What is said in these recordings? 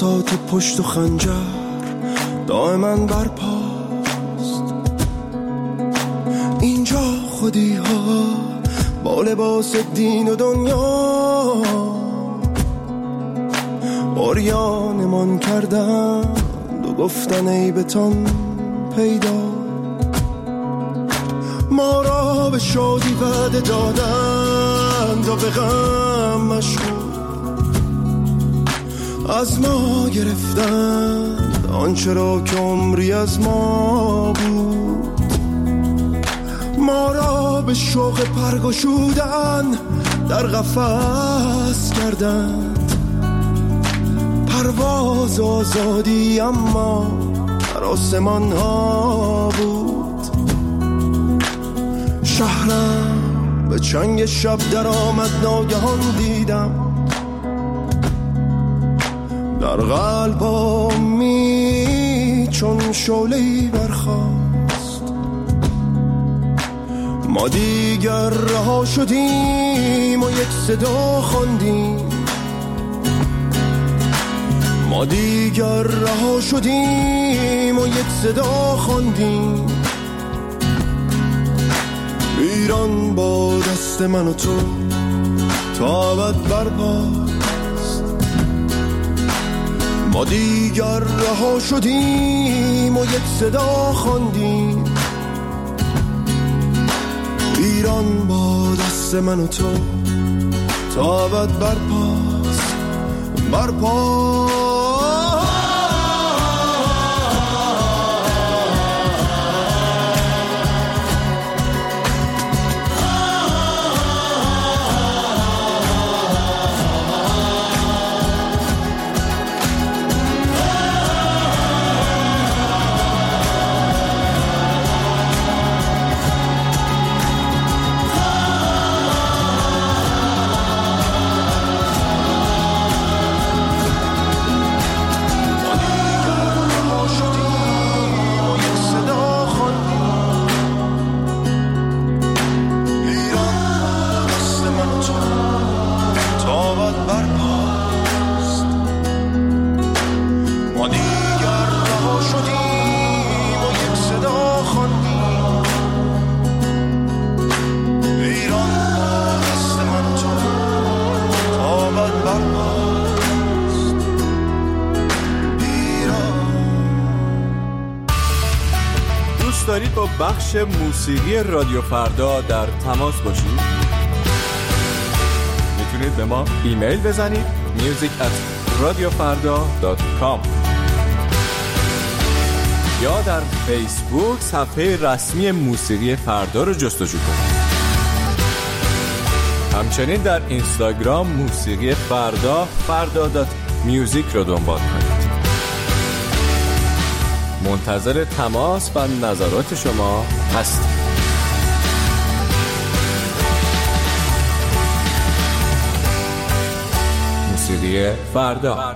بساط پشت و خنجر دائما برپاست. اینجا خودی ها با لباس دین و دنیا عریانمان کردند و گفتن عیبتان پیدا. ما را به شادی وعده دادند و به غم مشغول از ما گرفتند آنچه را که عمری از ما بود. ما را به شوق پرگشودن در قفس کردند، پرواز آزادی اما در آسمان ها بود. شهرم به چنگ شب در آمد، ناگهان دیدم در قلبم چون شعله‌ای برخاست. ما دیگر رها شدیم و یک صدا خواندیم، ما دیگر رها شدیم و یک صدا خواندیم. ایران با دست من و تو تا ابد برپاست. ما دیگر رها شدیم و یک صدا خواندیم. ایران با دست من و تو تا ابد برپاست، برپاست. دارید با بخش موسیقی رادیو فردا در تماس باشید؟ میتونید به ما ایمیل بزنید music@radiofarda.com یا در فیسبوک صفحه رسمی موسیقی فردا رو جستجو کنید. همچنین در اینستاگرام موسیقی فردا farda.music رو دنبال کنید. منتظر تماس و نظرات شما هستیم. موسیقی فردا.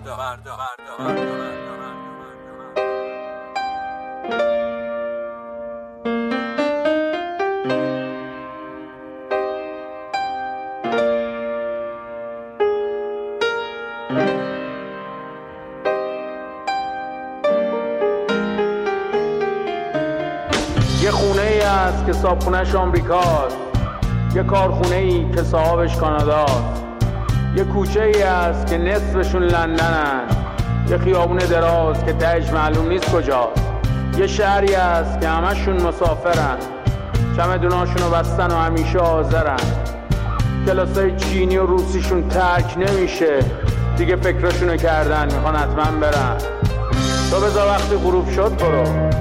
یه خونه ای هست که صاحبخونه‌اش آمریکاست، یه کارخونه ای که صاحبش کاناداست، یه کوچه ای هست که نصفشون لندنن، یه خیابون دراز که تهش معلوم نیست کجاست، یه شهری هست که همشون مسافرن، چمدوناشونو بستن و همیشه حاضرن، کلاسای چینی و روسیشون ترک نمیشه، دیگه فکرشونو کردن میخوان حتما برن. تو بذار وقتی غروب شد برو،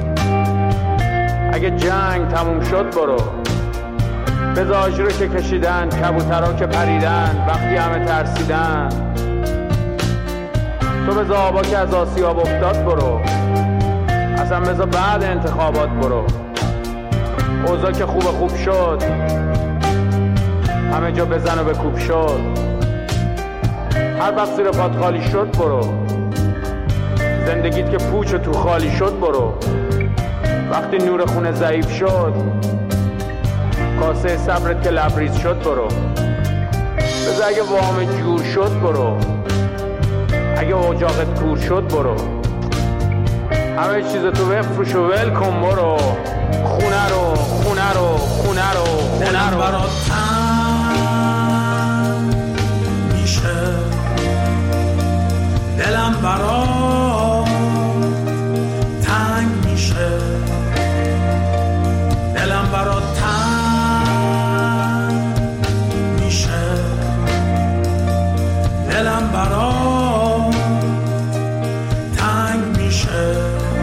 اگه جنگ تموم شد برو، بذار آجرو که کشیدن، کبوترها که پریدن وقتی همه ترسیدن، تو بذار آبا که از آسیاب افتاد برو، اصلا بذار بعد انتخابات برو، اوضاع که خوب شد همه جا بزن و بکوب شد، هر وقت زیر پات خالی شد برو، زندگیت که پوچ و تو خالی شد برو، وقتی نور خونه ضعیف شد، کاسه صبرت که لبریز شد برو، بذار اگه وام جور شد برو، اگه اجاقت کور شد برو، همه چیز تو بفروش و ول کن برو. خونه رو خونه رو خونه رو خونه رو برات تنگ میشه، دلم برات تنگ میشه، دلم برات تنگ میشه، دلم برات تنگ میشه.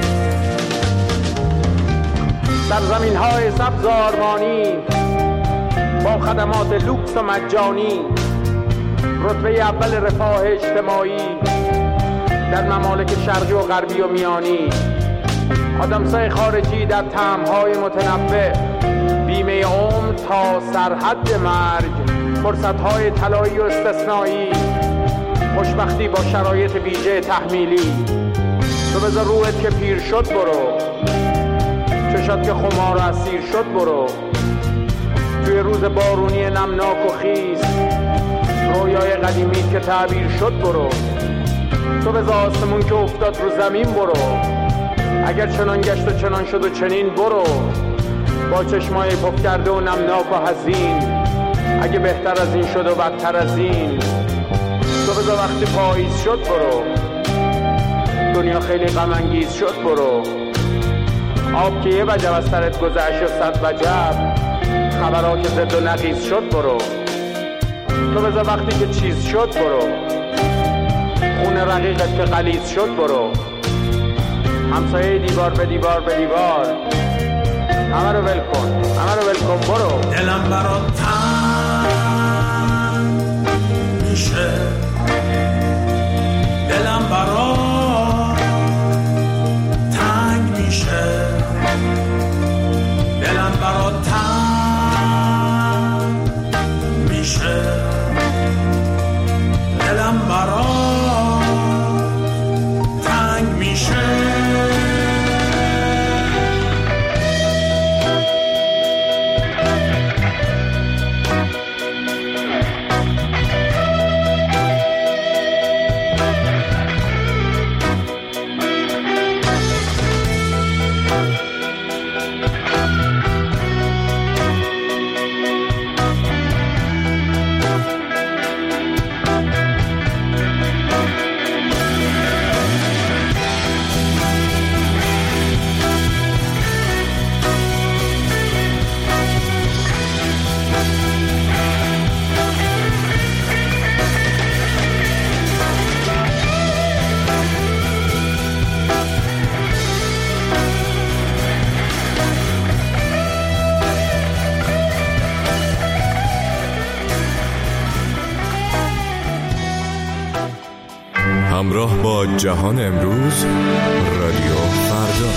در زمین های سبز آرمانی با خدمات لوکس و مجانی، رتبه اول رفاه اجتماعی در ممالک شرقی و غربی و میانی، آدمسای خارجی در طعم‌های متنوع، بیمه عمر تا سرحد مرگ، فرصت‌های طلایی و استثنایی، خوشبختی با شرایط ویژه تحمیلی. تو بذار روحت که پیر شد برو، چشات که خمار و اسیر شد برو، توی روز بارونی نمناک و خیس رویای قدیمی که تعبیر شد برو. تو بذار آسمون که افتاد رو زمین برو، اگر چنان گشت و چنان شد و چنین برو، با چشمای پف کرده و نمناک و حزین، اگه بهتر از این شد و بدتر از این. تو بذار وقتی پاییز شد برو، دنیا خیلی غم انگیز شد برو، آب که یه وجب از سرت گذشت و صد وجب، خبرها که زد و نقیز شد برو. تو بذار وقتی که چیز شد برو، خونه رقیقت که غلیظ شد برو، همسایه دیوار به دیوار به دیوار، همه رو ول کن همه رو ول کن برو. دلم برات تنگ میشه، دلم برات تنگ میشه، دلم برات تنگ میشه، دلم برات تنگ میشه. همراه با جهان امروز، رادیو فردا.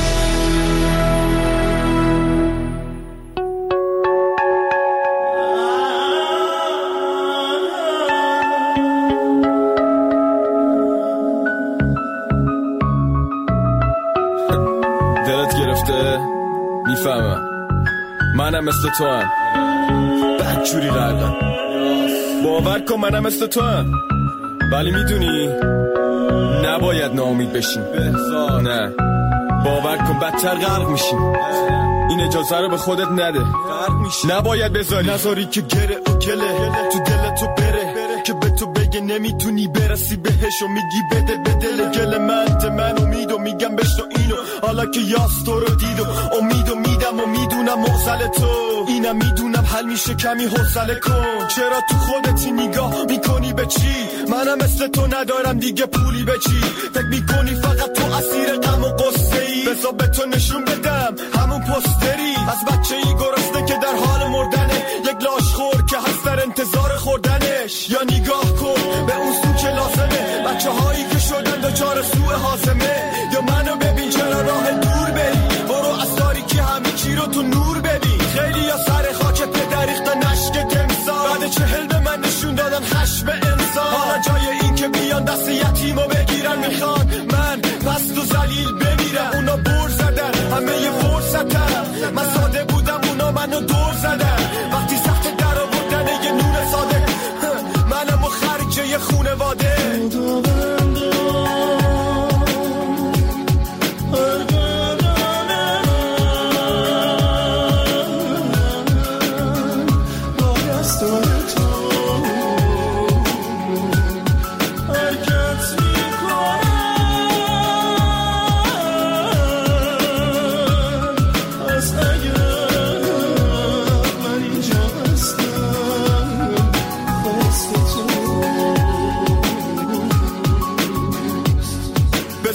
دلت گرفته؟ میفهمم، منم مثل تو هم بدجوری غرقم، باور کن منم مثل تو هم، ولی میدونی نباید ناامید بشیم. نه، باور کن بدتر غرق میشیم. این اجازه رو به خودت نده، نباید نذاری که گره و گله تو دل تو بره، که به تو بگه نمیتونی برسی بهش و میگی بده به دل گل من امید و میگم بشنو اینو، حالا که یاس تو رو دید و امید و میدم و میدونم موزل تو اینم، میدونم حل میشه کمی حوصله کن. چرا تو خودتی نگاه میکنی به چی؟ منم مثل تو ندارم دیگه پولی به چی؟ فکر میکنی فقط تو اسیر غم و قصه ای؟ بذار به تو نشون بدم همون پستری از بچه ای گرسنه که در حال مردنه، یک لاش خور که هست در انتظار خوردنش. یا نگاه کن به اون سو که لازمه، بچه هایی که شدن دچار سوء هاضمه. یا منو ببین چرا راه دور بری، برو از تاریکی همه چی رو تو نور ببین. خیلی یا سر خاک پدر ریختن نشک تمثال، بعد 40 به من نشون دادن خشم انسان. حالا جای این که بیان دست یتیمو بگیرن، میخوان من پست و ذلیل بمیرم. اونا بر زدن همه یه فرصتم، من ساده بودم اونا منو دور زدن. وقتی سخت در آوردن یه نور ساده، منم و خرج یه خونواده.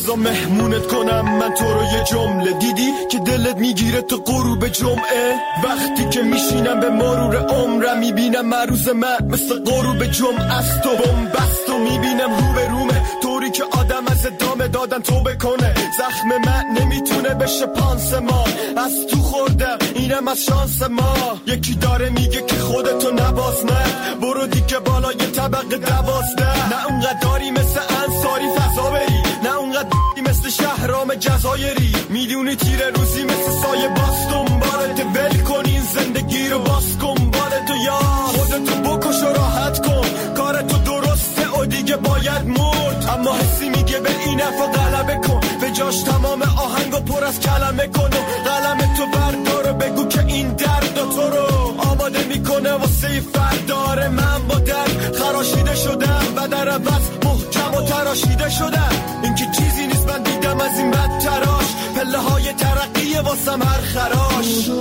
بزا مهمونت کنم من تو رو یه جمله. دیدی که دلت میگیره تو غروب جمعه، وقتی که میشینم به مرور عمرم میبینم مروز من مثل غروب جمعه است و بمبست و میبینم رو به رومه، طوری که آدم از ادامه دادن توبه کنه. زخم من نمیتونه بشه پانسمان، از تو خوردم اینم از شانس ما. یکی داره میگه که خودتو نباز، نه برو دیگه بالای طبقه 12. نه اونقدر داری مثل انصاری فضا بری، نه اونقدر مثل شهرام جزایری. میدونی تیره روزی مثل سایه باز دنبالت، ول کن این زندگی رو باز کن بالتو، یا خودتو بکش و راحت کن. کارتو درسته و دیگه باید مرد، اما حسی میگه به این حرفا غلبه کن. به جاش تمام آهنگو پر از کلمه کن و قلم تو بردار و بگو که این درد تو رو آماده میکنه واسه فرداره. من با درد خراشیده شدم و در عوض محکم و تراشیده شدم. این که چیزی نیست من دیدم از این بد تراش، پله های ترقیه واسم هر خراش.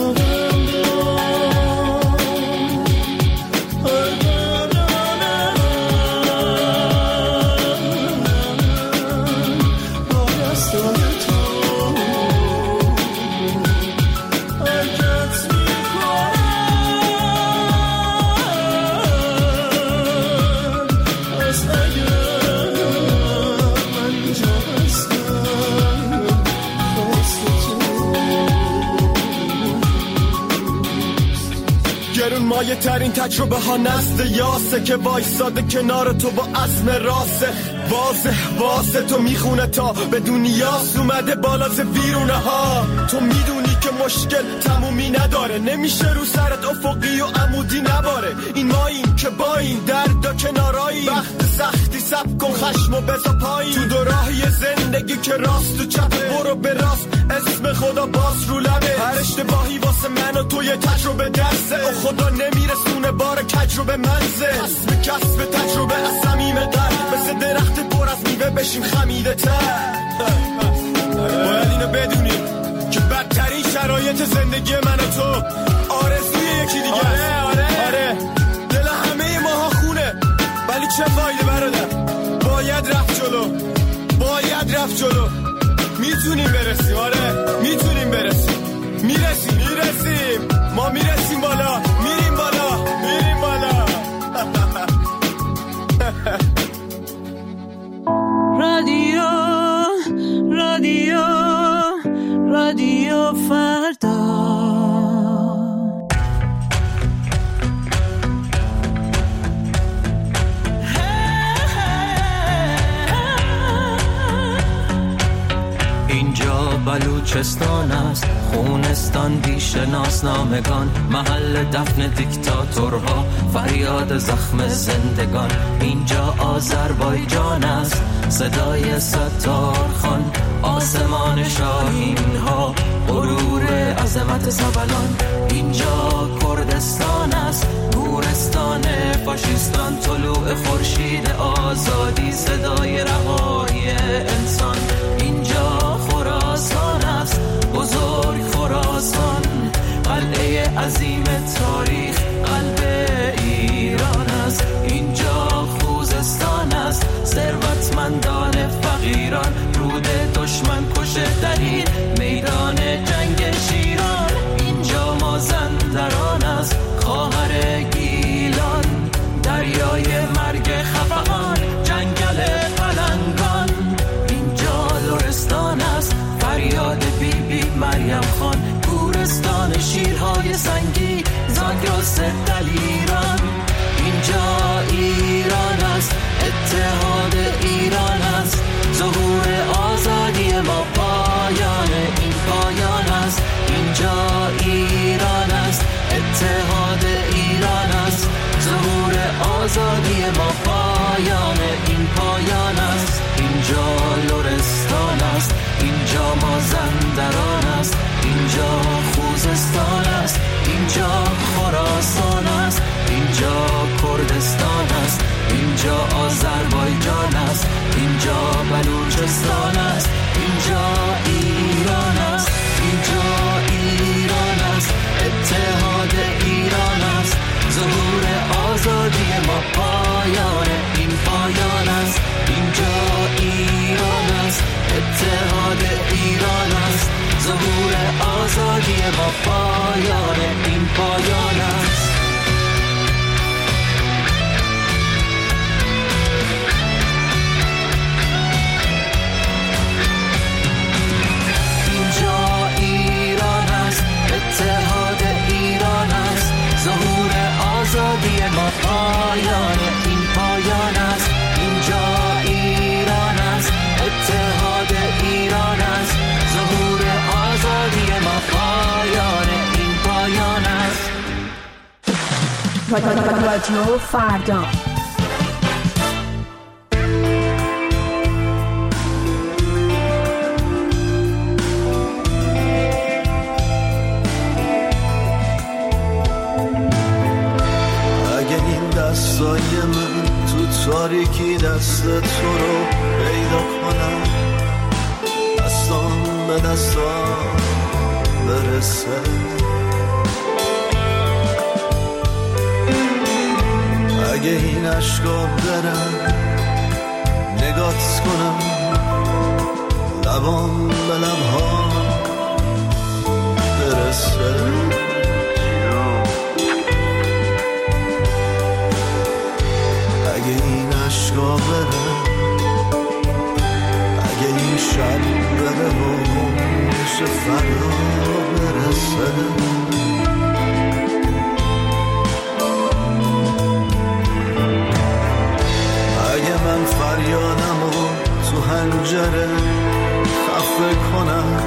مایه ترین تجربه ها نزد یاسه که وایساده کنار تو با عزم راسه. واضح تو میخونه تا به دنیاست اومده بالا ز ویرونه ها. تو میدونی که مشکل تمومی نداره، نمیشه رو سرت افقی و عمودی نباره. این ماییم که با این درد و کنارایی، وقت سختی سب کن خشم و بزا پایی. تو دو راهی زندگی که راست و چپه، برو به راست اسم خدا باز رو لبه. هر اشتباهی واسه من و تو یه تجربه درسه، و خدا نمیرسونه بار کجربه منزه. کسب تجربه از صمیم قلب، مثل درخت پر از میوه بشیم خمیده تر. باید اینو بدونیم که بدترین شرایط زندگی من و تو آرزوی یکی دیگه. آره دل همه ماها خونه، ولی چه فایده برادر؟ باید رفت جلو. میتونیم برسیم، آره میتونیم برسیم. میرسیم ما، میرسیم بالا، میریم بالا. رادیو فردا. بلوچستان است، خونستان بیش ناسنامگان، محل دفن دیکتاتورها، فریاد زخم زندگان. اینجا آذربایجان است، صدای ستار خان، آسمان شاهین ها، غرور عظمت سبلان. اینجا کردستان است، گورستان فاشیستان، طلوع خورشید آزادی، صدای رهایی انسان. اینجا خراسان است، بزرگ خراسان، قلعه عظیم تاریخ، قلب ایران است. اینجا خوزستان است، ثروتمندان فقیران، رود دشمن کشه در این میدان جنگ شیران. اینجا مازندران است، خواهر گیلان، دریای مرگ خفقان، جنگل پلنگان. اینجا لرستان است، فریاد بی بی مریم خان، گورستان شیرهای سنگی، زاگرس دلیران. اینجا ایران است، اتحاد ایران است، ظهور آزادی ما، پایان این پایان است. اینجا ایران است، اتحاد ایران است، ظهور آزادی ما، پایان این پایان است. اینجا لرستان است، اینجا مازندران است، اینجا خوزستان است، اینجا خراسان است، ما پایان این پایان است. اینجا ایران است، اتحاد ایران است، ظهور آزادی ما پایان این پایان است. اینجا ایران است، اتحاد ایران است، ظهور آزادی ما پایان این پایان است. رادیو فردا دستای من تو تاریکی دست تو رو پیدا کنم، دستام به دستام برسه. اگه این عشقا برم نگات کنم، لبام به لبها برسه. اگه این عشقا بره، اگه این شب بره و میشه فردا برسه. اگه من فریادمو تو حنجره خفه کنم،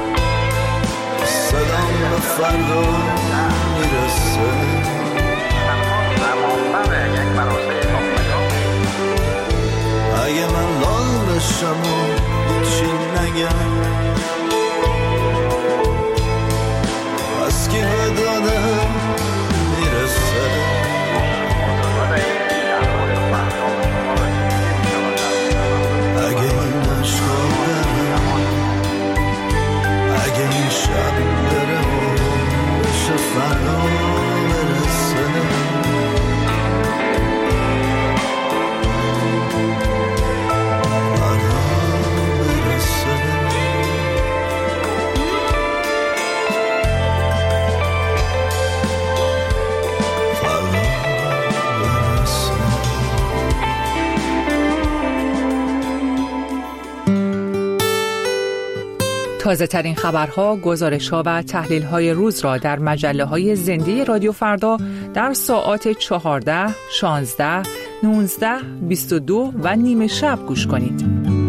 صدام به فردا میرسه. اگه من لال بشم و چی نگم، از کی به دادم میرسه. اگه این عشقا بره، اگه این شب بره و بشه فردا برسه. تازه ترین خبرها، گزارش‌ها و تحلیل‌های روز را در مجله‌های زنده رادیو فردا در ساعات 14، 16، 19، 22 و نیمه شب گوش کنید.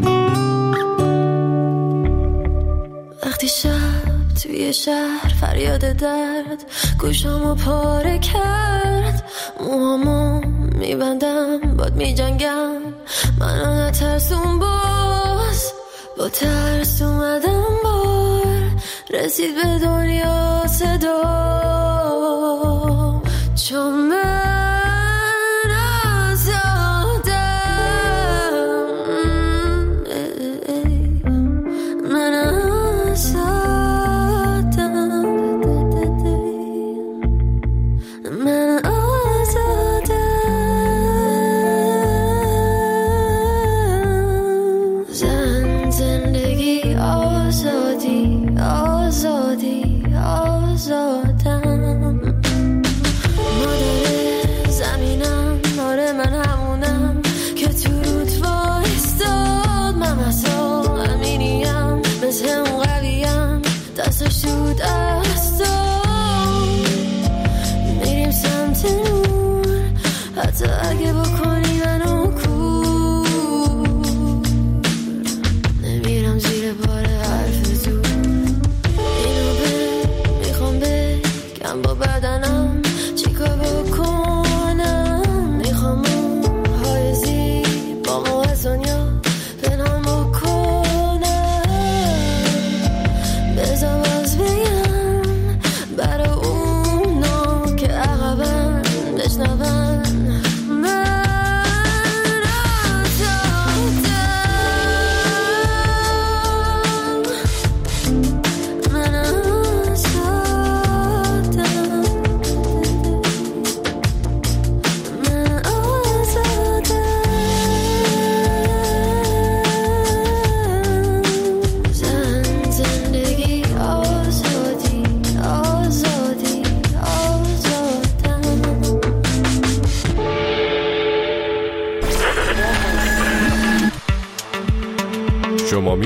وقتی شب توی شهر فریاد درد گوشامو پاره کرد، موهامو میبندم باد میجنگم، منو نترسون باز، با ترس اومدم بار، رسید به دنیا صدا، چون من آزادم، من آزادم، من آزادم. زندگی آزادی، آزادی، آزادم. مادر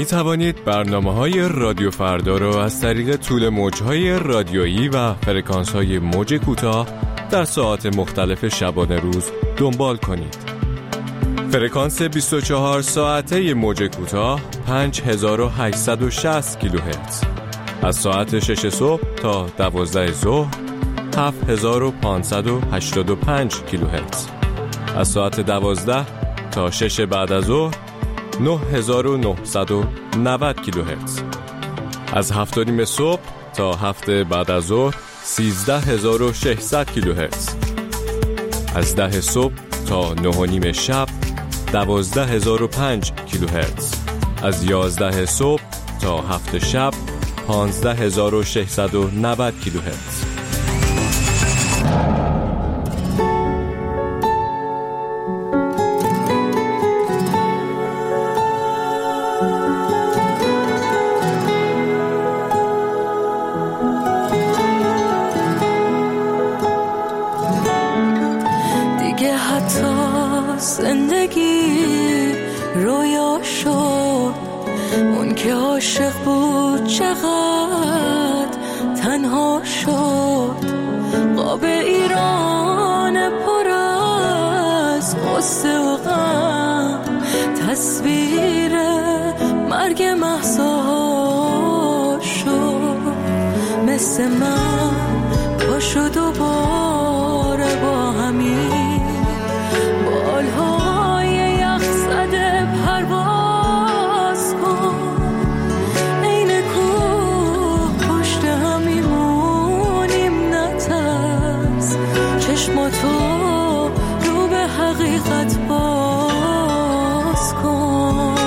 می توانید برنامه‌های رادیو فردا را از طریق طول موج‌های رادیویی و فرکانس‌های موج کوتاه در ساعات مختلف شبانه روز دنبال کنید. فرکانس 24 ساعته موج کوتاه 5860 کیلوهرتز. از ساعت 6 صبح تا 12 ظهر 7585 کیلوهرتز. از ساعت 12 تا 6 بعد از ظهر 9990 کیلوهرتز. از 7:30 صبح تا 7 بعد از ظهر 13600 کیلوهرتز. از 10 صبح تا 9:30 شب 12005 کیلوهرتز. از 11 صبح تا 7 شب 15690 کیلوهرتز. دیگه حتی زندگی رویا شد، اون که عاشق بود چقدر تنها شد. قاب ایران پر از قصه و غم، تصویر مرگ مهسا شد. مثل من پاشو دوباره با همین بالهای یخ زده پرواز کن. این کوه پشت هم میمونیم نترس، چشماتو رو به حقیقت باز کن.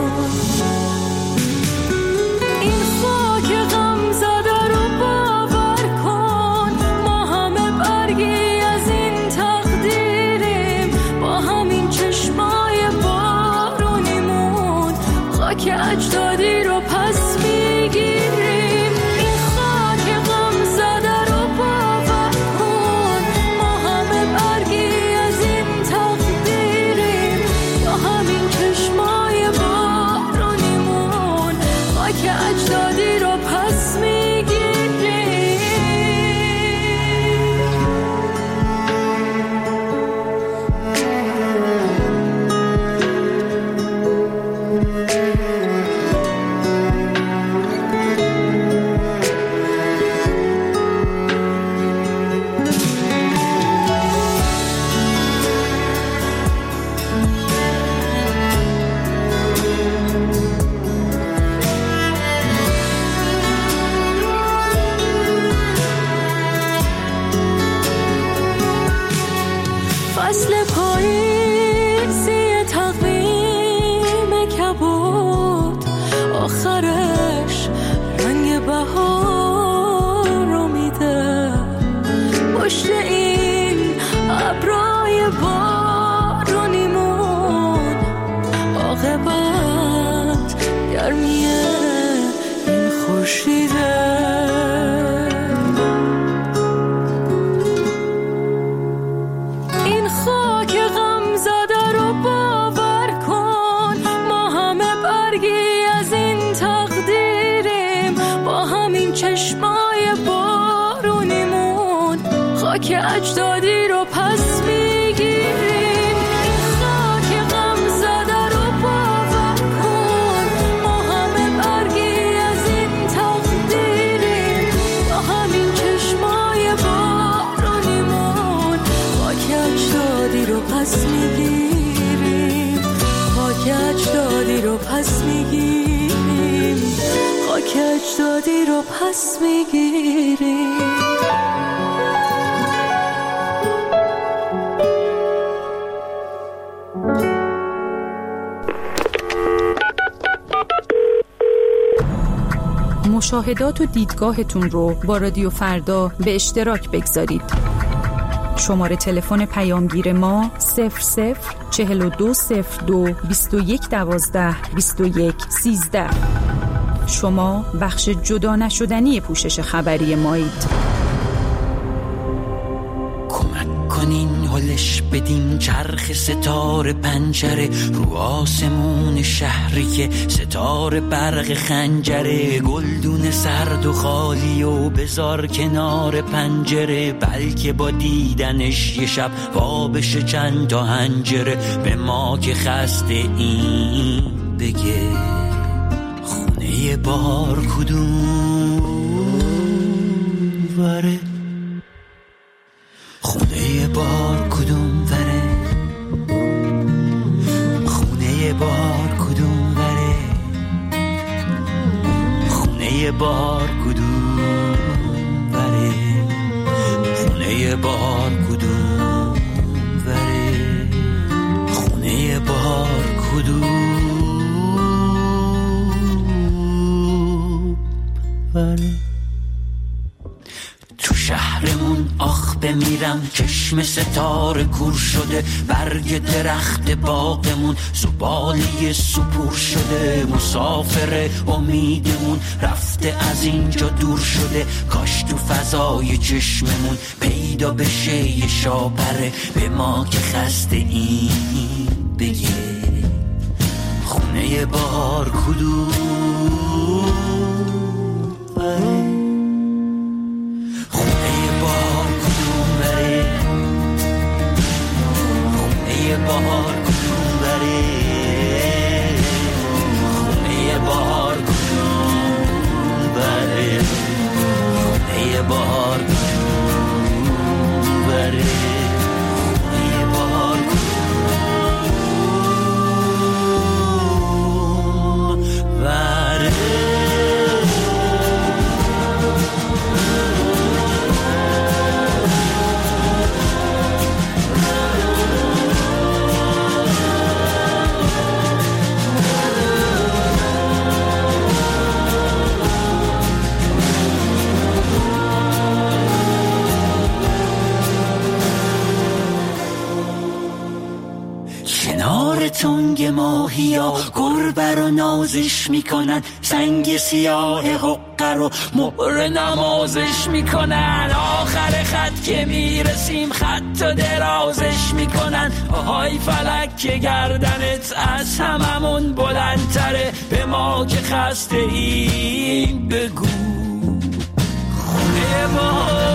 این خاک غم زده رو باور کن، ما همه برگی از این تقدیریم. با همین چشمای بارونیمون خاک اجدادی رو پس میگیریم. این خاک غم زده رو باور کن، ما همه برگی از این تقدیریم. با همین چشمای بارونیمون خاک اجدادی رو پس میگیریم. فصل پاییزی تقویم کبود، آخرش رنگ بهار رو میده. پشت این ابرای بارونیمون عاقبت گرمی این خورشیده. این خاک غم زده رو باور کن، ما همه برگی از این تقدیریم. با همین چشمای بارونیمون خاک اجدادی رو پس میگیریم. این خاک غم زده رو باور کن، ما همه برگی از این تقدیریم. با همین چشمای بارونیمون خاک اجدادی رو پس میگیریم. خاک اجدادی رو پس میگیریم. خاک اجدادی رو پس میگیریم. مشاهدات و دیدگاهتون رو با رادیو فردا به اشتراک بگذارید. شماره تلفن پیامگیر ما 00420221122113. شما بخش جدا نشدنی پوشش خبری مایید. کمک کنین حلش بدیم چرخ ستاره پنجره رو آسمون شهری که ستاره برق خنجره گلدون سرد و خالی و بذار کنار پنجره بلکه با دیدنش یه شب وا بشه چند تا حنجره به ما که خسته این بگه خونه بار کدوم وره خونه بار کدوم وره خونه بار کدوم وره خونه بار کدوم وره خونه بار کدوم وره خونه بار کدوم وره تو شهرمون آخ بمیرم چشم ستاره کور شده برگ درخت باغمون زباله سپور شده مسافر امیدمون رفته از اینجا دور شده کاش تو فضای چشممون پیدا بشه یه شاپره به ما که خسته این بگه خونه بار کدوم بهار کدوم بره خونه بهار کدوم بره خونه بهار کدوم بره خونه بهار کدوم بره تنگ ماهیا گربه رو نازش میکنن سنگ سیاه حقه رو مهر نمازش میکنن آخر خط که میرسیم خط و درازش میکنن آهای فلک که گردنت از هممون بلندتره به ما که خسته ایم بگو خونه ما